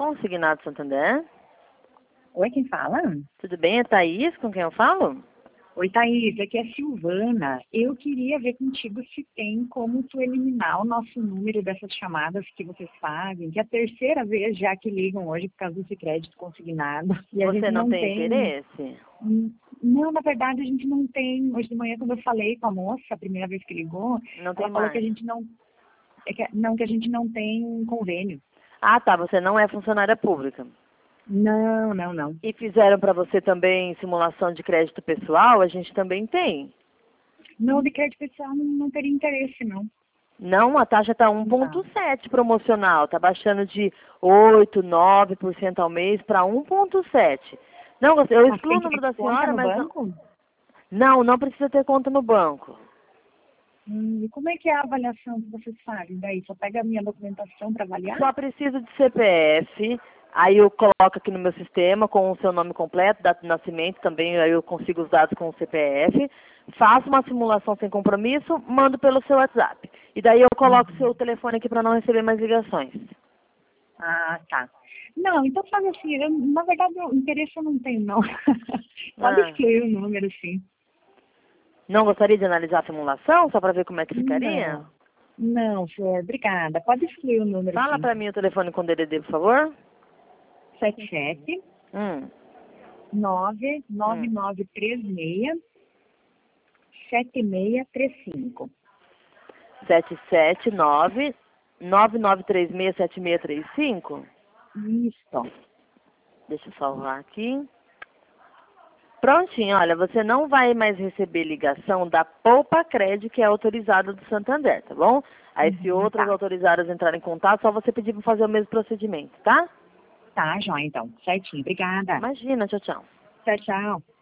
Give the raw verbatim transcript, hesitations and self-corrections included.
Consignado Santander. Oi, quem fala? Tudo bem? É Thaís com quem eu falo? Oi, Thaís, aqui é a Silvana. Eu queria ver contigo se tem como tu eliminar o nosso número dessas chamadas que vocês fazem, que é a terceira vez já que ligam hoje por causa desse crédito consignado. E a Você gente não não tem tem... interesse? Não, na verdade a gente não tem. Hoje de manhã, quando eu falei com a moça, a primeira vez que ligou, Não tem ela falou que a mais. gente não... É que, não, que a gente não tem convênio. Ah, tá. Você não é funcionária pública. Não, não, não. E fizeram para você também simulação de crédito pessoal? A gente também tem. Não, de crédito pessoal não, não teria interesse, não. Não, a taxa está um vírgula sete promocional. Está baixando de oito, nove por cento ao mês para um vírgula sete. Não, eu Mas excluo tem o que ter número da conta senhora, no mas não... banco? Não, não precisa ter conta no banco. Hum, e como é que é a avaliação que vocês fazem daí? Só pega a minha documentação para avaliar? Só preciso de C P F, aí eu coloco aqui no meu sistema com o seu nome completo, data de nascimento também, aí eu consigo os dados com o C P F, faço uma simulação sem compromisso, mando pelo seu WhatsApp. E daí eu coloco o Uhum. seu telefone aqui para não receber mais ligações. Ah, tá. Não, então faz assim, eu, na verdade, o interesse eu não tenho, não. Pode Ah, excluir o número, sim. não gostaria de analisar a simulação, só para ver como é que ficaria? Não, não, Flor, obrigada. Pode excluir o número, Fala sim. para mim o telefone com D D D, por favor. sete sete Hum, nove nove hum. nove três seis sete seis três cinco. sete sete nove, nove nove três seis, sete seis três cinco. Isso. Deixa eu salvar aqui. Prontinho, olha, você não vai mais receber ligação da Poupa Cred, que é autorizada do Santander, tá bom? Aí se Uhum, outras tá. autorizadas entrarem em contato, só você pedir para fazer o mesmo procedimento, tá? Tá, joia, então. Certinho. Obrigada. Imagina, tchau, tchau. Tchau, tchau.